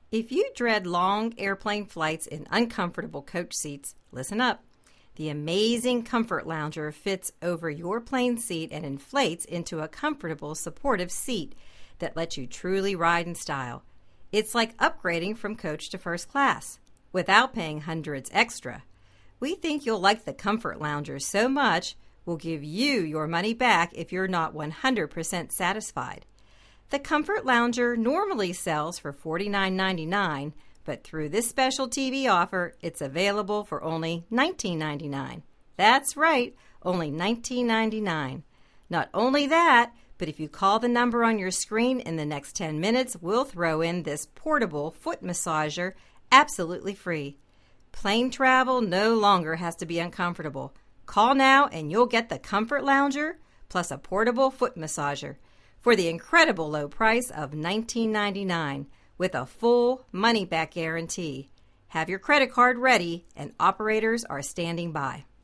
If you dread long airplane flights in uncomfortable coach seats, listen up. The amazing Comfort Lounger fits over your plane seat and inflates into a comfortable, supportive seat that lets you truly ride in style. It's like upgrading from coach to first class without paying hundreds extra. We think you'll like the Comfort Lounger so much, we'll give you your money back if you're not 100% satisfied. The Comfort Lounger normally sells for $49.99, but through this special TV offer, it's available for only $19.99. That's right, only $19.99. Not only that, but if you call the number on your screen in the next 10 minutes, we'll throw in this portable foot massager absolutely free. Plane travel no longer has to be uncomfortable. Call now and you'll get the Comfort Lounger plus a portable foot massager for the incredible low price of $19.99 with a full money-back guarantee. Have your credit card ready and operators are standing by.